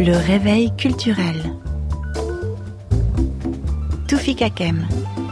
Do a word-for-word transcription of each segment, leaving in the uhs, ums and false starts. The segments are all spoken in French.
Le réveil culturel. Toufik Hakem.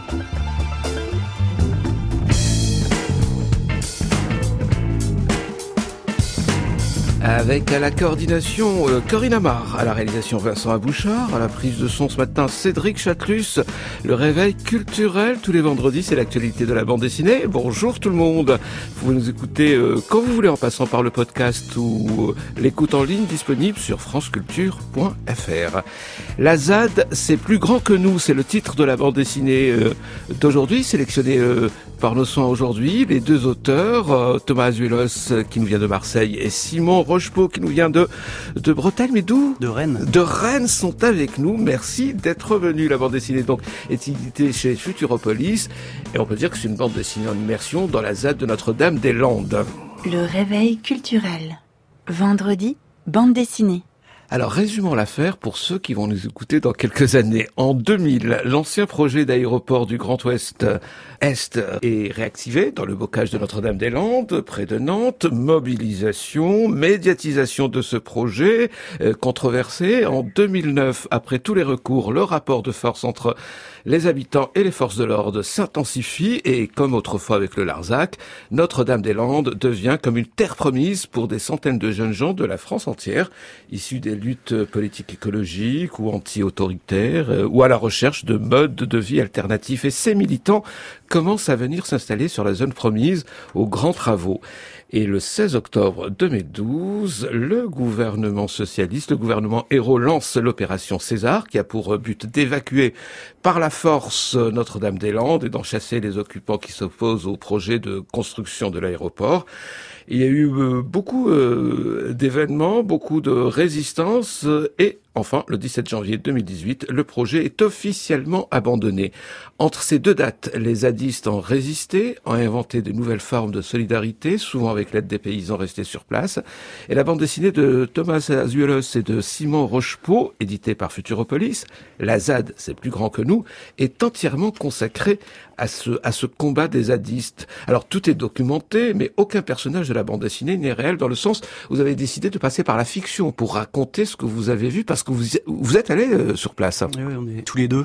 Avec à la coordination euh, Corinne Amar, à la réalisation Vincent Abouchard, à la prise de son ce matin Cédric Chatelus. Le réveil culturel tous les vendredis, c'est l'actualité de la bande dessinée. Bonjour tout le monde. Vous pouvez nous écouter euh, quand vous voulez en passant par le podcast ou euh, l'écoute en ligne disponible sur franceculture point f r. La Z A D, c'est plus grand que nous, c'est le titre de la bande dessinée euh, d'aujourd'hui, sélectionné euh, par nos soins aujourd'hui. Les deux auteurs, euh, Thomas Azuelos euh, qui nous vient de Marseille et Simon Rochepeau qui nous vient de de Bretagne, mais d'où ? De Rennes. De Rennes sont avec nous. Merci d'être venus. La bande dessinée donc est éditée chez Futuropolis et on peut dire que c'est une bande dessinée en immersion dans la Z A D de Notre-Dame-des-Landes. Le réveil culturel. Vendredi, bande dessinée. Alors, résumons l'affaire pour ceux qui vont nous écouter dans quelques années. En deux mille, l'ancien projet d'aéroport du Grand Ouest Est est réactivé dans le bocage de Notre-Dame-des-Landes, près de Nantes. Mobilisation, médiatisation de ce projet, euh, controversé. En deux mille neuf, après tous les recours, le rapport de force entre les habitants et les forces de l'ordre s'intensifie et, comme autrefois avec le Larzac, Notre-Dame-des-Landes devient comme une terre promise pour des centaines de jeunes gens de la France entière, issus des luttes politiques écologiques ou anti-autoritaires, euh, ou à la recherche de modes de vie alternatifs. Et ces militants commencent à venir s'installer sur la zone promise aux grands travaux. Et le seize octobre deux mille douze, le gouvernement socialiste, le gouvernement Ayrault, lance l'opération César, qui a pour but d'évacuer par la force Notre-Dame-des-Landes et d'en chasser les occupants qui s'opposent au projet de construction de l'aéroport. Il y a eu euh, beaucoup euh, d'événements, beaucoup de résistance euh, et enfin, le dix-sept janvier deux mille dix-huit, le projet est officiellement abandonné. Entre ces deux dates, les zadistes ont résisté, ont inventé de nouvelles formes de solidarité, souvent avec l'aide des paysans restés sur place. Et la bande dessinée de Thomas Azuelos et de Simon Rochepeau, éditée par Futuropolis, la Z A D, c'est plus grand que nous, est entièrement consacrée à ce, à ce combat des zadistes. Alors, tout est documenté, mais aucun personnage de la bande dessinée n'est réel, dans le sens où vous avez décidé de passer par la fiction pour raconter ce que vous avez vu, parce que vous, vous êtes allé euh, sur place. Oui, oui, on est tous les deux.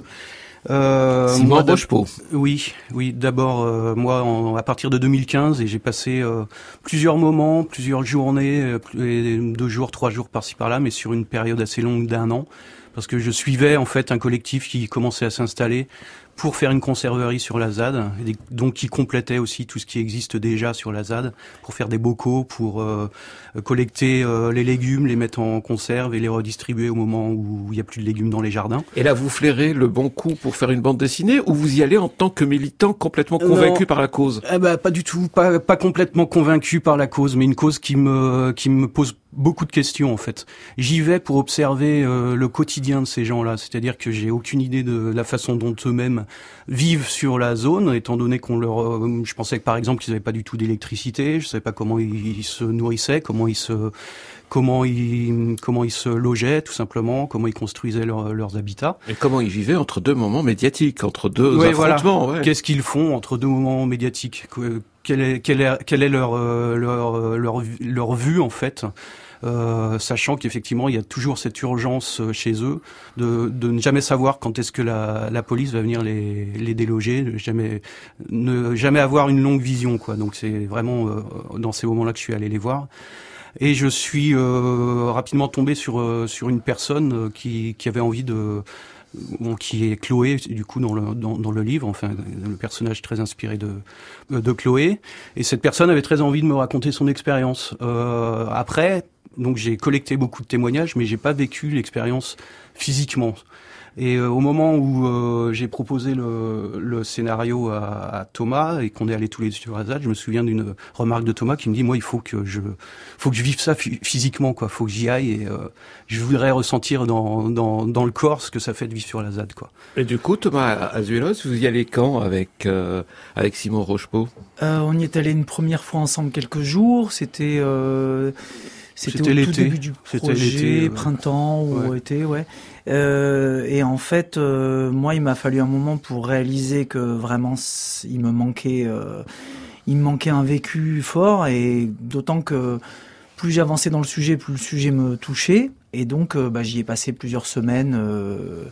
Euh, Simon Rochepeau. Oui, oui. D'abord, euh, moi, en, à partir de deux mille quinze, et j'ai passé euh, plusieurs moments, plusieurs journées, euh, deux jours, trois jours par-ci par-là, mais sur une période assez longue d'un an, parce que je suivais en fait un collectif qui commençait à s'installer pour faire une conserverie sur la Z A D, et donc qui complétait aussi tout ce qui existe déjà sur la Z A D, pour faire des bocaux, pour euh, collecter euh, les légumes, les mettre en conserve et les redistribuer au moment où il n'y a plus de légumes dans les jardins. Et là, vous flairez le bon coup pour faire une bande dessinée, ou vous y allez en tant que militant complètement convaincu non, par la cause ? Eh ben, pas du tout, pas, pas complètement convaincu par la cause, mais une cause qui me, qui me pose beaucoup de questions en fait. J'y vais pour observer euh, le quotidien de ces gens-là, c'est-à-dire que j'ai aucune idée de la façon dont eux-mêmes vivent sur la zone, étant donné qu'on leur, euh, je pensais que par exemple qu'ils n'avaient pas du tout d'électricité, je savais pas comment ils, ils se nourrissaient, comment ils se, comment ils, comment ils se logeaient tout simplement, comment ils construisaient leur, leurs habitats. Et comment ils vivaient entre deux moments médiatiques, entre deux ouais, affrontements. Voilà. Ouais. Qu'est-ce qu'ils font entre deux moments médiatiques ? Quelle est, quelle est, quelle est leur, euh, leur, leur, leur vue en fait ? Euh, sachant qu'effectivement il y a toujours cette urgence chez eux de, de ne jamais savoir quand est-ce que la, la police va venir les, les déloger, de jamais, ne jamais avoir une longue vision quoi. Donc c'est vraiment euh, dans ces moments-là que je suis allé les voir. Et je suis euh, rapidement tombé sur euh, sur une personne qui qui avait envie de qui est Chloé du coup dans le dans, dans le livre, enfin le personnage très inspiré de de Chloé. Et cette personne avait très envie de me raconter son expérience. Euh, après, donc j'ai collecté beaucoup de témoignages, mais j'ai pas vécu l'expérience physiquement. Et euh, au moment où euh, j'ai proposé le, le scénario à, à Thomas et qu'on est allés tous les deux sur la Z A D, je me souviens d'une remarque de Thomas qui me dit moi il faut que je faut que je vive ça f- physiquement quoi, faut que j'y aille et euh, je voudrais ressentir dans dans dans le corps ce que ça fait de vivre sur la Z A D quoi. Et du coup Thomas Azuelos, vous y allez quand avec euh, avec Simon Rochepeau ? euh, On y est allé une première fois ensemble quelques jours, c'était euh, C'était, C'était au l'été. tout début du projet, C'était l'été, ouais. printemps ou Ouais. été, ouais. Euh, et en fait, euh, moi, il m'a fallu un moment pour réaliser que vraiment, il me manquait, euh, il me manquait un vécu fort, et d'autant que plus j'avançais dans le sujet, plus le sujet me touchait. Et donc, euh, bah, j'y ai passé plusieurs semaines euh,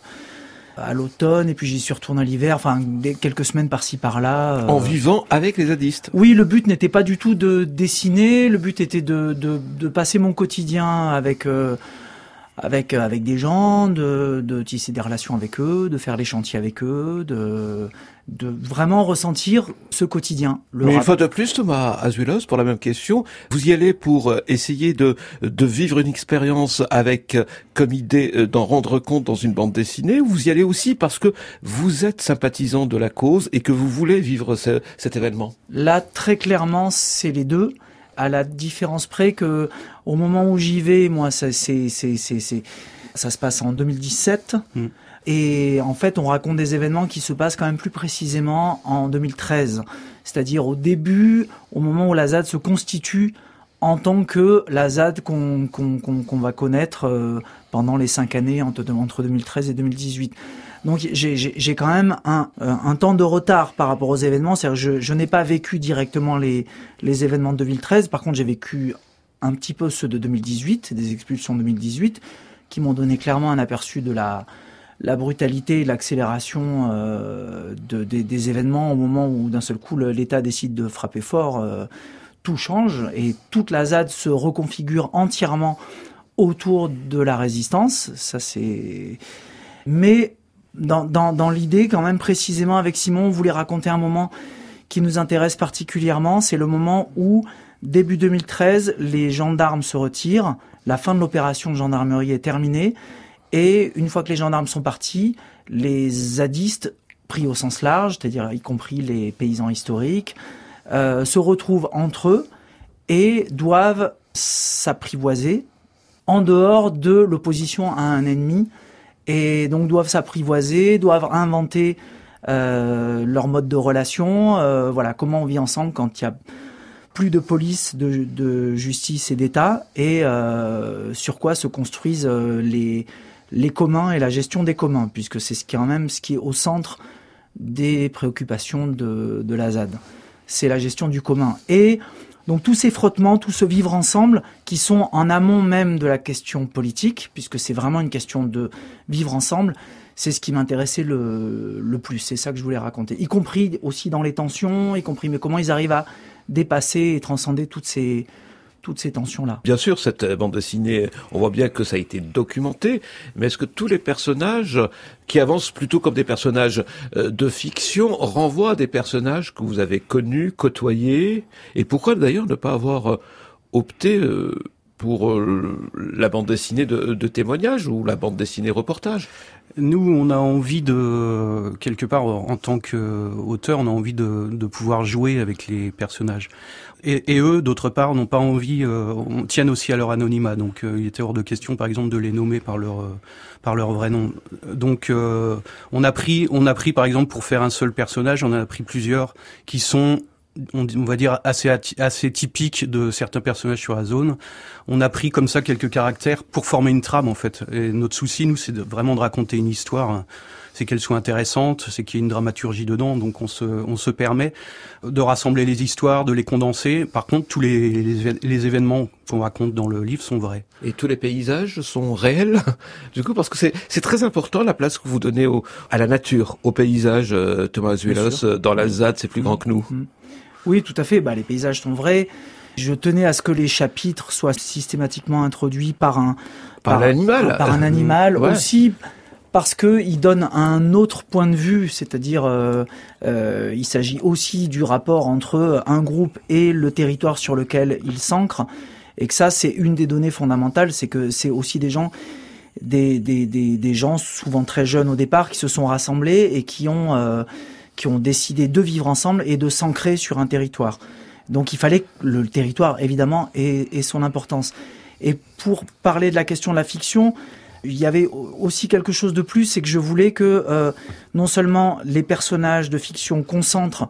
à l'automne, et puis j'y suis retourné à l'hiver, enfin des, quelques semaines par-ci par-là. Euh... En vivant avec les zadistes. Oui, le but n'était pas du tout de dessiner, le but était de, de, de passer mon quotidien avec... Euh, avec avec des gens, de, de tisser des relations avec eux, de faire les chantiers avec eux, de de vraiment ressentir ce quotidien. Le Mais rap... une fois de plus, Thomas Azuelos, pour la même question, vous y allez pour essayer de de vivre une expérience avec comme idée d'en rendre compte dans une bande dessinée, ou vous y allez aussi parce que vous êtes sympathisant de la cause et que vous voulez vivre ce, cet événement? Là, très clairement, c'est les deux. À la différence près que, au moment où j'y vais, moi, ça, c'est, c'est, c'est, c'est, ça se passe en deux mille dix-sept. Mm. Et en fait, on raconte des événements qui se passent quand même plus précisément en deux mille treize. C'est-à-dire au début, au moment où la Z A D se constitue en tant que la Z A D qu'on, qu'on, qu'on, qu'on va connaître euh, pendant les cinq années entre, entre deux mille treize et deux mille dix-huit. Donc j'ai, j'ai, j'ai quand même un, un temps de retard par rapport aux événements. C'est-à-dire que je, je n'ai pas vécu directement les, les événements de deux mille treize. Par contre, j'ai vécu un petit peu ceux de deux mille dix-huit, des expulsions de deux mille dix-huit, qui m'ont donné clairement un aperçu de la, la brutalité et l'accélération euh, de, des, des événements au moment où d'un seul coup l'État décide de frapper fort. Euh, tout change et toute la Z A D se reconfigure entièrement autour de la résistance. Ça c'est... Mais... Dans, dans, dans l'idée, quand même, précisément, avec Simon, on voulait raconter un moment qui nous intéresse particulièrement. C'est le moment où, début deux mille treize, les gendarmes se retirent. La fin de l'opération de gendarmerie est terminée. Et une fois que les gendarmes sont partis, les zadistes, pris au sens large, c'est-à-dire y compris les paysans historiques, euh, se retrouvent entre eux et doivent s'apprivoiser en dehors de l'opposition à un ennemi. Et donc doivent s'apprivoiser, doivent inventer euh, leur mode de relation, euh, voilà, comment on vit ensemble quand il y a plus de police, de, de justice et d'État, et euh, sur quoi se construisent euh, les, les communs et la gestion des communs, puisque c'est ce qui est quand même ce qui est au centre des préoccupations de, de la Z A D. C'est la gestion du commun. Et donc tous ces frottements, tout ce vivre ensemble qui sont en amont même de la question politique, puisque c'est vraiment une question de vivre ensemble, c'est ce qui m'intéressait le, le plus. C'est ça que je voulais raconter. Y compris aussi dans les tensions, y compris mais comment ils arrivent à dépasser et transcender toutes ces... toutes ces tensions-là. Bien sûr, cette bande dessinée, on voit bien que ça a été documenté, mais est-ce que tous les personnages qui avancent plutôt comme des personnages de fiction renvoient à des personnages que vous avez connus, côtoyés? Et pourquoi d'ailleurs ne pas avoir opté pour la bande dessinée de, de témoignage ou la bande dessinée reportage? Nous, on a envie de, quelque part, en tant qu'auteur, on a envie de, de pouvoir jouer avec les personnages. Et, et eux, d'autre part, n'ont pas envie, euh, on tiennent aussi à leur anonymat. Donc, euh, il était hors de question, par exemple, de les nommer par leur euh, par leur vrai nom. Donc, euh, on a pris, on a pris, par exemple, pour faire un seul personnage, on a pris plusieurs qui sont, on, on va dire, assez assez typiques de certains personnages sur la zone. On a pris comme ça quelques caractères pour former une trame, en fait. Et notre souci, nous, c'est de, vraiment de raconter une histoire. C'est qu'elle soit intéressante, c'est qu'il y ait une dramaturgie dedans, donc on se, on se permet de rassembler les histoires, de les condenser. Par contre, tous les, les, les événements qu'on raconte dans le livre sont vrais. Et tous les paysages sont réels, du coup, parce que c'est, c'est très important la place que vous donnez au, à la nature, au paysage. Thomas Azuelos, dans la Z A D, c'est plus grand que nous. Oui, tout à fait. Bah, les paysages sont vrais. Je tenais à ce que les chapitres soient systématiquement introduits par un par, par l'animal, par un animal ouais. aussi. Parce que il donne un autre point de vue, c'est-à-dire euh, euh, il s'agit aussi du rapport entre un groupe et le territoire sur lequel il s'ancre, et que ça c'est une des données fondamentales, c'est que c'est aussi des gens, des des des, des gens souvent très jeunes au départ qui se sont rassemblés et qui ont euh, qui ont décidé de vivre ensemble et de s'ancrer sur un territoire. Donc il fallait que le territoire évidemment ait, ait son importance. Et pour parler de la question de la fiction, il y avait aussi quelque chose de plus, c'est que je voulais que euh, non seulement les personnages de fiction concentrent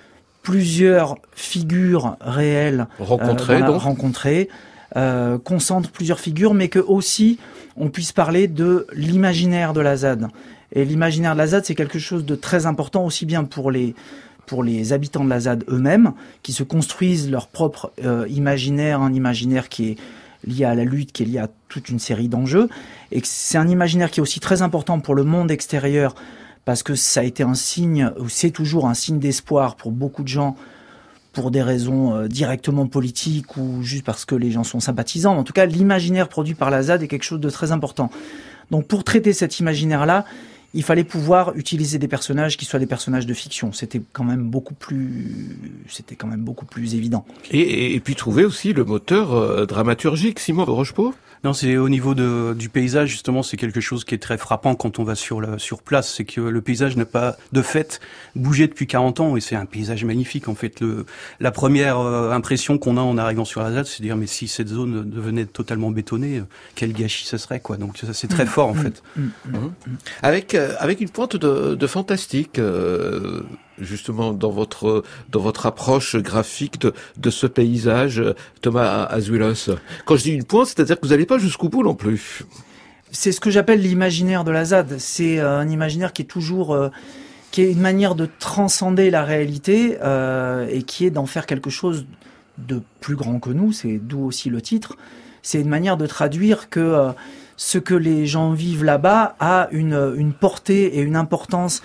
plusieurs figures réelles rencontrées, euh, donc. rencontrées euh, concentrent plusieurs figures, mais que aussi on puisse parler de l'imaginaire de la Z A D. Et l'imaginaire de la Z A D, c'est quelque chose de très important aussi bien pour les pour les habitants de la ZAD eux-mêmes, qui se construisent leur propre euh, imaginaire, un imaginaire qui est lié à la lutte, qui est lié à toute une série d'enjeux, et que c'est un imaginaire qui est aussi très important pour le monde extérieur, parce que ça a été un signe, ou c'est toujours un signe d'espoir pour beaucoup de gens, pour des raisons euh, directement politiques ou juste parce que les gens sont sympathisants. En tout cas, l'imaginaire produit par la ZAD est quelque chose de très important. Donc pour traiter cet imaginaire-là, il fallait pouvoir utiliser des personnages qui soient des personnages de fiction. C'était quand même beaucoup plus, c'était quand même beaucoup plus évident. Et, et, et puis trouver aussi le moteur euh, dramaturgique, Simon Rochepeau. Non, c'est au niveau de, du paysage, justement, c'est quelque chose qui est très frappant quand on va sur, le, sur place. C'est que le paysage n'a pas, de fait, bougé depuis quarante ans, et c'est un paysage magnifique, en fait. Le, la première euh, impression qu'on a en arrivant sur la ZAD, c'est de dire, mais si cette zone devenait totalement bétonnée, euh, quel gâchis ce serait, quoi. Donc ça, c'est très fort, en fait. Mmh. Mmh. Avec, euh, avec une pointe de, de fantastique, euh, justement, dans votre, dans votre approche graphique de, de ce paysage, Thomas Azuelos. Quand je dis une pointe, c'est-à-dire que vous n'allez pas jusqu'au bout non plus. C'est ce que j'appelle l'imaginaire de la ZAD. C'est euh, un imaginaire qui est toujours, euh, qui est une manière de transcender la réalité euh, et qui est d'en faire quelque chose de plus grand que nous. C'est d'où aussi le titre. C'est une manière de traduire que euh, ce que les gens vivent là-bas a une, une portée et une importance,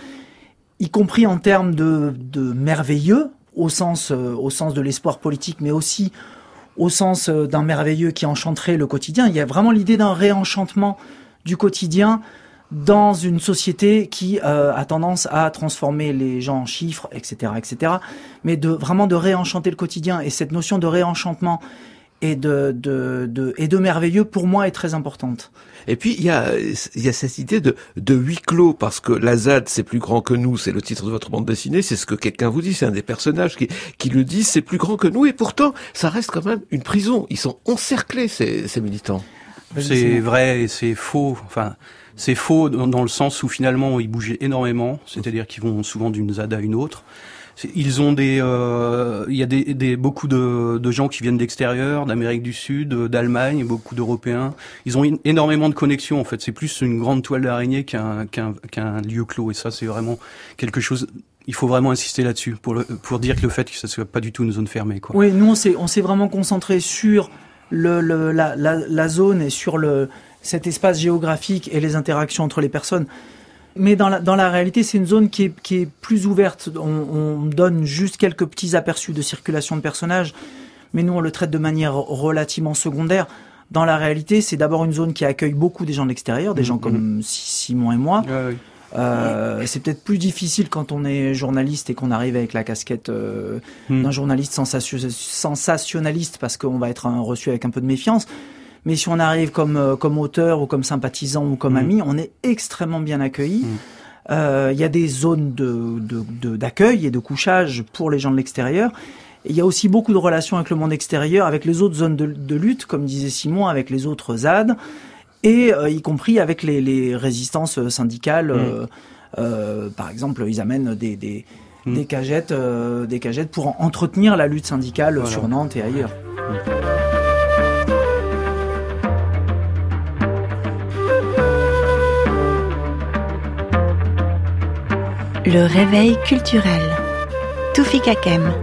y compris en termes de, de merveilleux, au sens, euh, au sens de l'espoir politique, mais aussi au sens euh, d'un merveilleux qui enchanterait le quotidien. Il y a vraiment l'idée d'un réenchantement du quotidien dans une société qui euh, a tendance à transformer les gens en chiffres, et cetera, et cetera. Mais de vraiment de réenchanter le quotidien. Et cette notion de réenchantement et de, de, de, et de merveilleux, pour moi, est très importante. Et puis, il y a, il y a cette idée de, de huis clos, parce que la ZAD, c'est plus grand que nous, c'est le titre de votre bande dessinée, c'est ce que quelqu'un vous dit, c'est un des personnages qui, qui le dit, c'est plus grand que nous, et pourtant, ça reste quand même une prison. Ils sont encerclés, ces, ces militants. C'est vrai et c'est faux, enfin, c'est faux dans, dans le sens où finalement, ils bougent énormément, c'est-à-dire qu'ils vont souvent d'une ZAD à une autre. Ils ont des, euh, il y a des, des beaucoup de, de gens qui viennent d'extérieur, d'Amérique du Sud, d'Allemagne, beaucoup d'Européens. Ils ont énormément de connexions. En fait, c'est plus une grande toile d'araignée qu'un qu'un qu'un lieu clos. Et ça, c'est vraiment quelque chose. Il faut vraiment insister là-dessus pour le, pour dire que le fait que ça soit pas du tout une zone fermée, quoi. Oui, nous on s'est on s'est vraiment concentré sur le, le la, la la zone et sur le cet espace géographique et les interactions entre les personnes. Mais dans la, dans la réalité, c'est une zone qui est, qui est plus ouverte. On, on donne juste quelques petits aperçus de circulation de personnages, mais nous, on le traite de manière relativement secondaire. Dans la réalité, c'est d'abord une zone qui accueille beaucoup des gens de l'extérieur, des mmh, gens comme mmh. Simon et moi. Ouais, ouais. Euh, c'est peut-être plus difficile quand on est journaliste et qu'on arrive avec la casquette euh, mmh. d'un journaliste sensation, sensationnaliste, parce qu'on va être un, reçu avec un peu de méfiance. Mais si on arrive comme euh, comme auteur ou comme sympathisant ou comme mmh. ami, on est extrêmement bien accueilli. Il mmh. euh, y a des zones de, de, de, d'accueil et de couchage pour les gens de l'extérieur. Il y a aussi beaucoup de relations avec le monde extérieur, avec les autres zones de, de lutte, comme disait Simon, avec les autres ZAD, et euh, y compris avec les, les résistances syndicales. Mmh. Euh, euh, par exemple, ils amènent des, des, mmh. des, cagettes, euh, des cagettes pour entretenir la lutte syndicale voilà. sur Nantes et ailleurs. Mmh. Le réveil culturel. Toufik Hakem.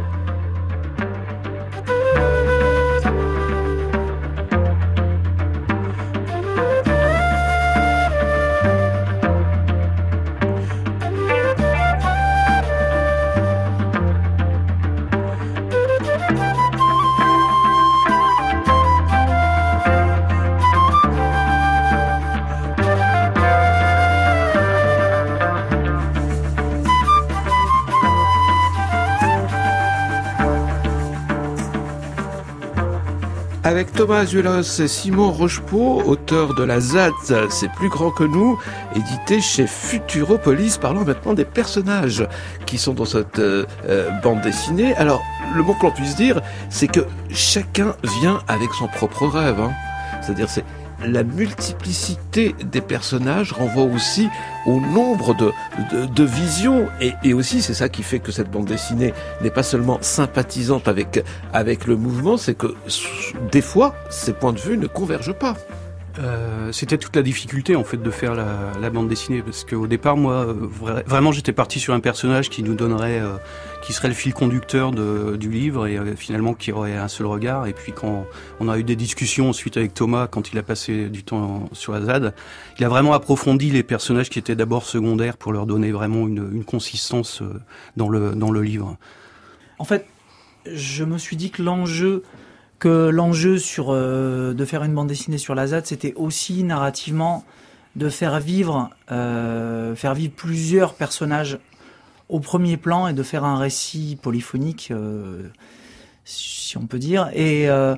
Avec Thomas Azuelos et Simon Rochepeau, auteur de la ZAD, c'est plus grand que nous, édité chez Futuropolis. Parlons maintenant des personnages qui sont dans cette euh, bande dessinée. Alors, le mot que l'on puisse dire, c'est que chacun vient avec son propre rêve. Hein. C'est-à-dire, c'est la multiplicité des personnages renvoie aussi au nombre de, de, de visions et, et aussi c'est ça qui fait que cette bande dessinée n'est pas seulement sympathisante avec, avec le mouvement, c'est que des fois ces points de vue ne convergent pas. Euh, c'était toute la difficulté en fait de faire la, la bande dessinée, parce qu'au départ moi vra- vraiment j'étais parti sur un personnage qui nous donnerait, euh, qui serait le fil conducteur de, du livre et euh, finalement qui aurait un seul regard. Et puis quand on a eu des discussions ensuite avec Thomas, quand il a passé du temps sur Azad, il a vraiment approfondi les personnages qui étaient d'abord secondaires pour leur donner vraiment une, une consistance dans le, dans le livre. En fait, je me suis dit que l'enjeu que l'enjeu sur euh, de faire une bande dessinée sur l'Azad, c'était aussi narrativement de faire vivre euh, faire vivre plusieurs personnages au premier plan et de faire un récit polyphonique, euh, si on peut dire, et euh,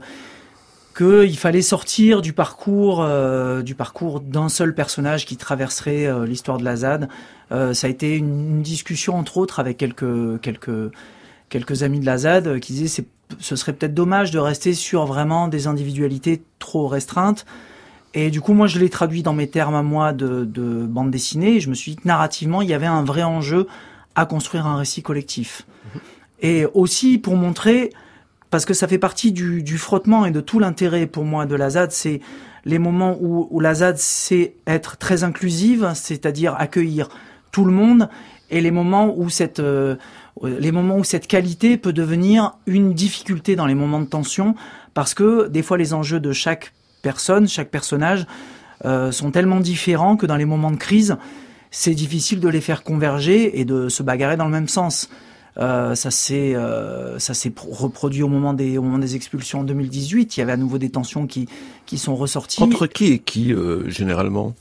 qu'il fallait sortir du parcours euh, du parcours d'un seul personnage qui traverserait euh, l'histoire de l'Azad. Euh, ça a été une, une discussion entre autres avec quelques quelques quelques amis de l'Azad qui disaient c'est ce serait peut-être dommage de rester sur vraiment des individualités trop restreintes. Et du coup, moi, je l'ai traduit dans mes termes à moi de, de bande dessinée. Et je me suis dit que narrativement, il y avait un vrai enjeu à construire un récit collectif. Mmh. Et aussi pour montrer, parce que ça fait partie du, du frottement et de tout l'intérêt pour moi de l'Azad, c'est les moments où, où l'Azad sait être très inclusive, c'est-à-dire accueillir tout le monde, et les moments où cette... Euh, les moments où cette qualité peut devenir une difficulté dans les moments de tension, parce que des fois les enjeux de chaque personne, chaque personnage euh, sont tellement différents que dans les moments de crise, c'est difficile de les faire converger et de se bagarrer dans le même sens. Euh, ça s'est euh, ça s'est reproduit au moment des au moment des expulsions en deux mille dix-huit. Il y avait à nouveau des tensions qui qui sont ressorties. Entre qui et qui euh, généralement?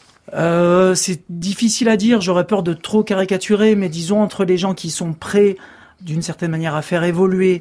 Euh, c'est difficile à dire, j'aurais peur de trop caricaturer, mais disons entre les gens qui sont prêts d'une certaine manière à faire évoluer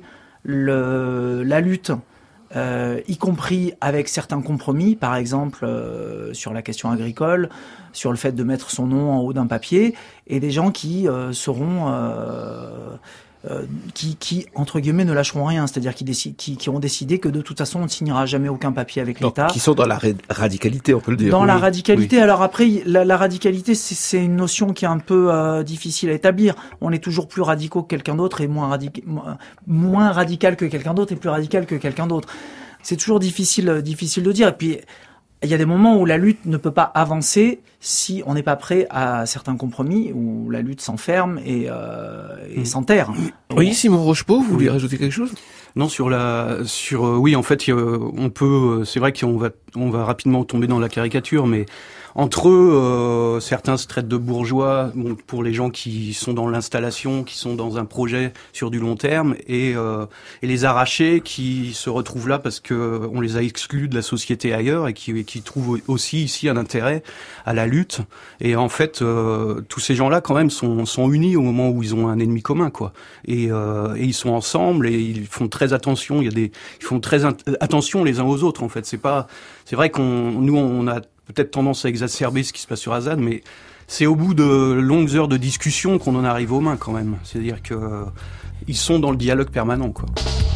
le, la lutte, euh, y compris avec certains compromis, par exemple euh, sur la question agricole, sur le fait de mettre son nom en haut d'un papier, et des gens qui euh, seront... Euh, Euh, qui, qui, entre guillemets, ne lâcheront rien, c'est-à-dire qui, décide, qui, qui ont décidé que de toute façon, on ne signera jamais aucun papier avec Donc, l'État. Qui sont dans la ra- radicalité, on peut le dire. Dans oui. la radicalité. Oui. Alors après, la, la radicalité, c'est, c'est une notion qui est un peu euh, difficile à établir. On est toujours plus radicaux que quelqu'un d'autre et moins, radic- moins, moins radical que quelqu'un d'autre et plus radical que quelqu'un d'autre. C'est toujours difficile, difficile de dire. Et puis, il y a des moments où la lutte ne peut pas avancer si on n'est pas prêt à certains compromis, où la lutte s'enferme et, euh, et mmh. s'enterre. Oui, Simon Rochepeau, vous vouliez rajouter quelque chose? Non, sur la, sur euh, oui, en fait, euh, on peut. Euh, c'est vrai qu'on va, on va rapidement tomber dans la caricature, mais entre eux, euh, certains se traitent de bourgeois, bon, pour les gens qui sont dans l'installation, qui sont dans un projet sur du long terme, et, euh, et les arrachés qui se retrouvent là parce que on les a exclus de la société ailleurs et qui, qui trouvent aussi ici un intérêt à la lutte. Et en fait, euh, tous ces gens-là, quand même, sont, sont unis au moment où ils ont un ennemi commun, quoi. Et, euh, et ils sont ensemble et ils font très attention. Il y a des, ils font très int- attention les uns aux autres. En fait, c'est pas, c'est vrai qu'on, nous, on a peut-être tendance à exacerber ce qui se passe sur Azad, mais c'est au bout de longues heures de discussion qu'on en arrive aux mains quand même. C'est-à-dire que euh, ils sont dans le dialogue permanent, quoi.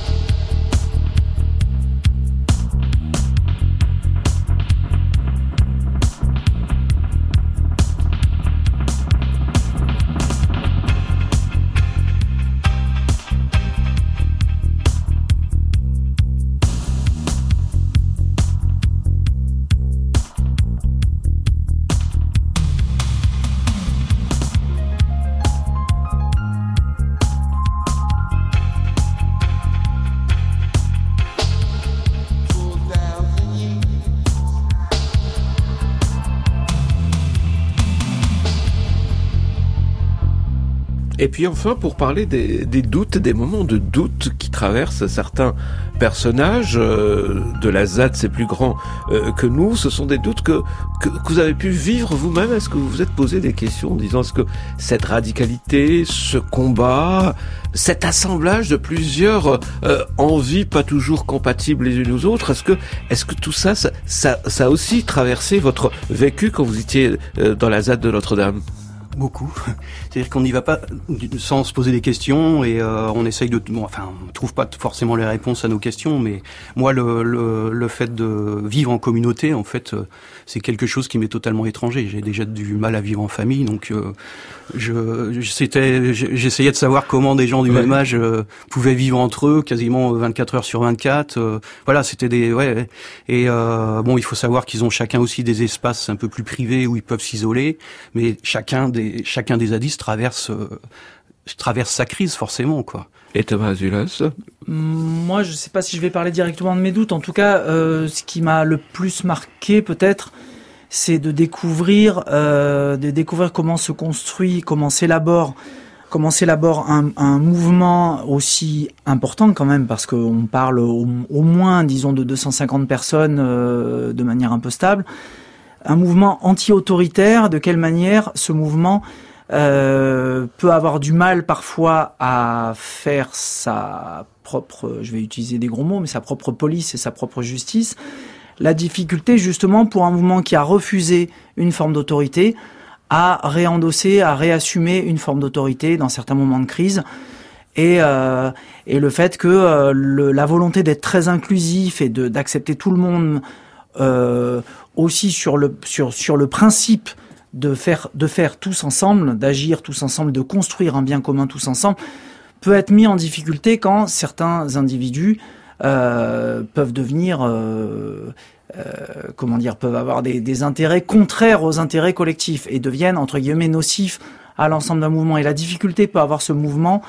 Et puis enfin, pour parler des, des doutes, des moments de doute qui traversent certains personnages, euh, de l'Azad, c'est plus grand euh, que nous, ce sont des doutes que, que, que vous avez pu vivre vous-même. Est-ce que vous vous êtes posé des questions en disant, est-ce que cette radicalité, ce combat, cet assemblage de plusieurs euh, envies pas toujours compatibles les unes aux autres, est-ce que, est-ce que tout ça, ça, ça, ça a aussi traversé votre vécu quand vous étiez euh, dans l'Azad de Notre-Dame ? Beaucoup. C'est-à-dire qu'on n'y va pas sans se poser des questions et euh, on essaye de... Bon, enfin, on trouve pas forcément les réponses à nos questions, mais moi, le, le, le fait de vivre en communauté, en fait, euh, c'est quelque chose qui m'est totalement étranger. J'ai déjà du mal à vivre en famille, donc euh, je, je c'était, j'essayais de savoir comment des gens du ouais. même âge euh, pouvaient vivre entre eux, quasiment vingt-quatre heures sur vingt-quatre. Euh, voilà, c'était des... Ouais, et euh, bon, il faut savoir qu'ils ont chacun aussi des espaces un peu plus privés où ils peuvent s'isoler, mais chacun des chacun des Addis traverse euh, traverse sa crise forcément, quoi. Et Thomas Azuelos ? Moi, je sais pas si je vais parler directement de mes doutes. En tout cas, euh, ce qui m'a le plus marqué, peut-être, c'est de découvrir euh, de découvrir comment se construit, comment s'élabore comment s'élabore un, un mouvement aussi important quand même, parce qu'on parle au, au moins, disons, de deux cent cinquante personnes euh, de manière un peu stable. Un mouvement anti-autoritaire, de quelle manière ce mouvement euh, peut avoir du mal parfois à faire sa propre, je vais utiliser des gros mots, mais sa propre police et sa propre justice. La difficulté justement pour un mouvement qui a refusé une forme d'autorité à réendosser, à réassumer une forme d'autorité dans certains moments de crise. Et, euh, et le fait que euh, le, la volonté d'être très inclusif et de, d'accepter tout le monde euh, aussi sur le sur sur le principe de faire de faire tous ensemble, d'agir tous ensemble, de construire un bien commun tous ensemble, peut être mis en difficulté quand certains individus euh, peuvent devenir euh, euh, comment dire peuvent avoir des, des intérêts contraires aux intérêts collectifs et deviennent entre guillemets nocifs à l'ensemble d'un mouvement. Et la difficulté peut avoir ce mouvement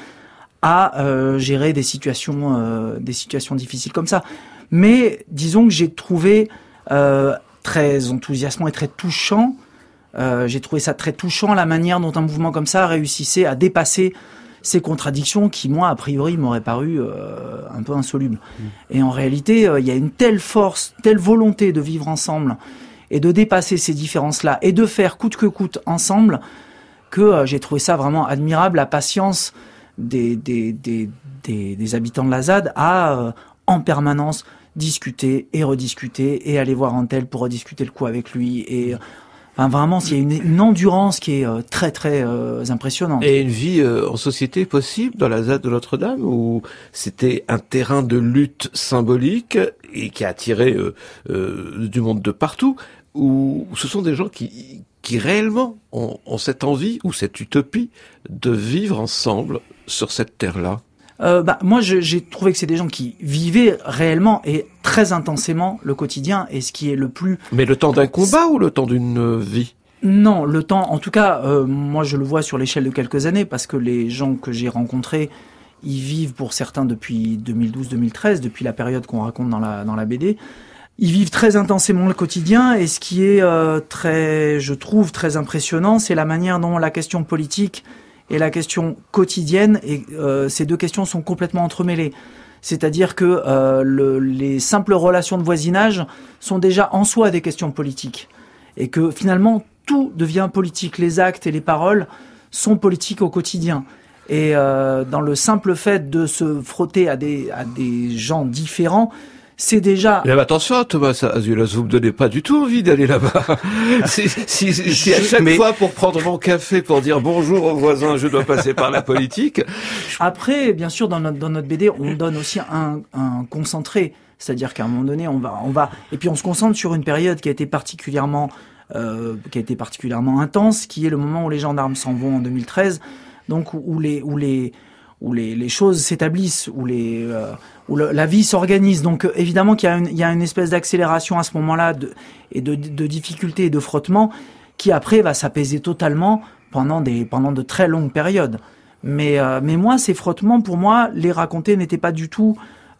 à euh, gérer des situations euh, des situations difficiles comme ça. Mais disons que j'ai trouvé euh, très enthousiasmant et très touchant. Euh, j'ai trouvé ça très touchant, la manière dont un mouvement comme ça réussissait à dépasser ces contradictions qui, moi, a priori, m'auraient paru euh, un peu insolubles. Mmh. Et en réalité, euh, il y a une telle force, telle volonté de vivre ensemble et de dépasser ces différences-là et de faire coûte que coûte ensemble que euh, j'ai trouvé ça vraiment admirable, la patience des, des, des, des, des habitants de la Z A D à, euh, en permanence, discuter et rediscuter et aller voir un tel pour rediscuter le coup avec lui et enfin vraiment il y a une, une endurance qui est euh, très très euh, impressionnante. Et une vie euh, en société possible dans la Z A D de Notre-Dame où c'était un terrain de lutte symbolique et qui a attiré euh, euh, du monde de partout, où ce sont des gens qui qui réellement ont, ont cette envie ou cette utopie de vivre ensemble sur cette terre-là. Euh, bah, moi, je, j'ai trouvé que c'est des gens qui vivaient réellement et très intensément le quotidien, et ce qui est le plus... Mais le temps d'un combat ou le temps d'une vie ? Non, le temps, en tout cas, euh, moi je le vois sur l'échelle de quelques années, parce que les gens que j'ai rencontrés, ils vivent pour certains depuis deux mille douze deux mille treize, depuis la période qu'on raconte dans la, dans la B D. Ils vivent très intensément le quotidien, et ce qui est euh, très, je trouve, très impressionnant, c'est la manière dont la question politique et la question quotidienne, et euh, ces deux questions sont complètement entremêlées. C'est-à-dire que euh, le, les simples relations de voisinage sont déjà en soi des questions politiques. Et que finalement, tout devient politique. Les actes et les paroles sont politiques au quotidien. Et euh, dans le simple fait de se frotter à des, à des gens différents, c'est déjà... Mais attention, Thomas Azuelos, vous me donnez pas du tout envie d'aller là-bas. si, si, si, si à chaque mais... fois pour prendre mon café, pour dire bonjour aux voisins, je dois passer par la politique. Après, bien sûr, dans notre, dans notre B D, on donne aussi un, un concentré. C'est-à-dire qu'à un moment donné, on va, on va, et puis on se concentre sur une période qui a été particulièrement, euh, qui a été particulièrement intense, qui est le moment où les gendarmes s'en vont en deux mille treize. Donc, où les, où les, où les, les choses s'établissent, où les, euh, où le, la vie s'organise. Donc euh, évidemment qu'il y a une, il y a une espèce d'accélération à ce moment-là de, et de, de difficulté et de frottement qui après va s'apaiser totalement pendant des, pendant de très longues périodes. Mais, euh, mais moi, ces frottements, pour moi, les raconter n'étaient pas du tout,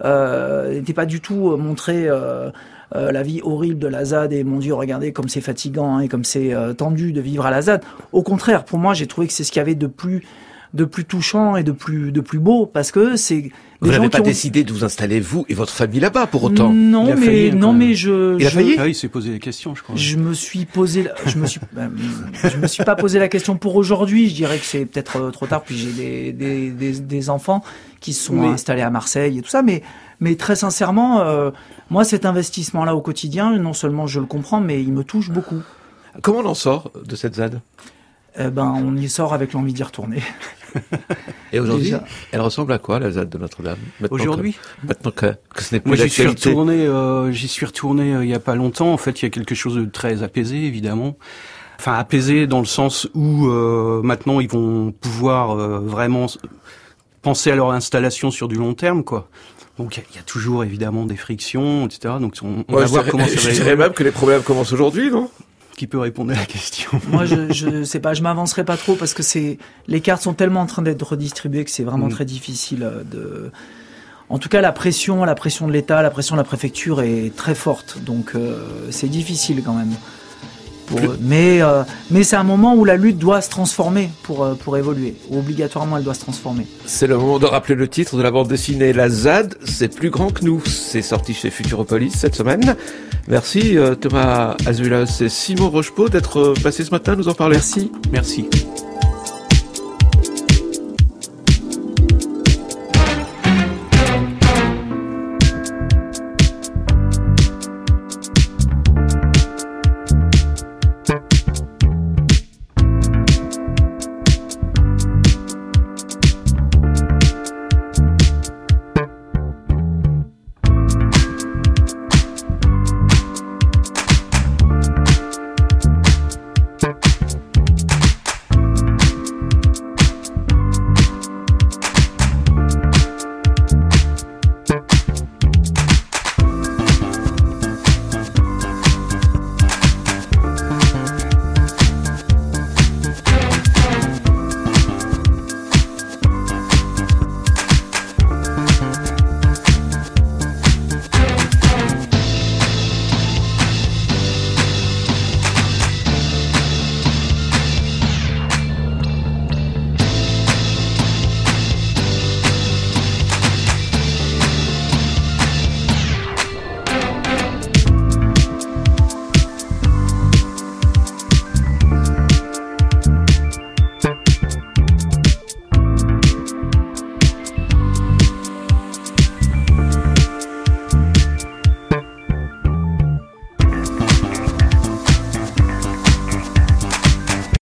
euh, n'étaient pas du tout montrer euh, euh, la vie horrible de la Z A D et mon Dieu, regardez comme c'est fatigant hein, et comme c'est euh, tendu de vivre à la Z A D. Au contraire, pour moi, j'ai trouvé que c'est ce qu'il y avait de plus de plus touchant et de plus de plus beau, parce que c'est des vous n'avez pas ont... décidé de vous installer vous et votre famille là-bas pour autant. Non, il a mais failli, non, mais je. Il a je... failli. Ah oui, il s'est posé des questions, je crois. Je me suis posé, je me suis, je me suis pas posé la question pour aujourd'hui. Je dirais que c'est peut-être trop tard. Puis j'ai des des des, des enfants qui se sont mais... installés à Marseille et tout ça, mais mais très sincèrement, euh, moi cet investissement-là au quotidien, non seulement je le comprends, mais il me touche beaucoup. Comment on en sort de cette Z A D ? eh ben, on y sort avec l'envie d'y retourner. Et aujourd'hui, Déjà. elle ressemble à quoi, la ZAD de Notre-Dame maintenant Aujourd'hui que, Maintenant que, que ce n'est plus Moi, j'y suis d'actualité. retourné, euh, j'y suis retourné euh, il y a pas longtemps. En fait, il y a quelque chose de très apaisé, évidemment. Enfin, apaisé dans le sens où euh, maintenant, ils vont pouvoir euh, vraiment penser à leur installation sur du long terme, quoi. Donc, il y, y a toujours, évidemment, des frictions, et cetera. Donc, on, on Ouais, va je voir dirais, comment ça va je dirais évoluer. même que les problèmes commencent aujourd'hui, non? Qui peut répondre à la question? Moi, je, je sais pas, je m'avancerai pas trop parce que c'est les cartes sont tellement en train d'être redistribuées que c'est vraiment Mm. très difficile de. En tout cas, la pression, la pression de l'État, la pression de la préfecture est très forte, donc euh, c'est difficile quand même. Pour, mais euh, mais c'est un moment où la lutte doit se transformer pour euh, pour évoluer. Obligatoirement, elle doit se transformer. C'est le moment de rappeler le titre de la bande dessinée. La ZAD, c'est plus grand que nous. C'est sorti chez Futuropolis cette semaine. Merci euh, Thomas Azuelas et Simon Rochepeau d'être passés ce matin nous en parler. Merci. Merci.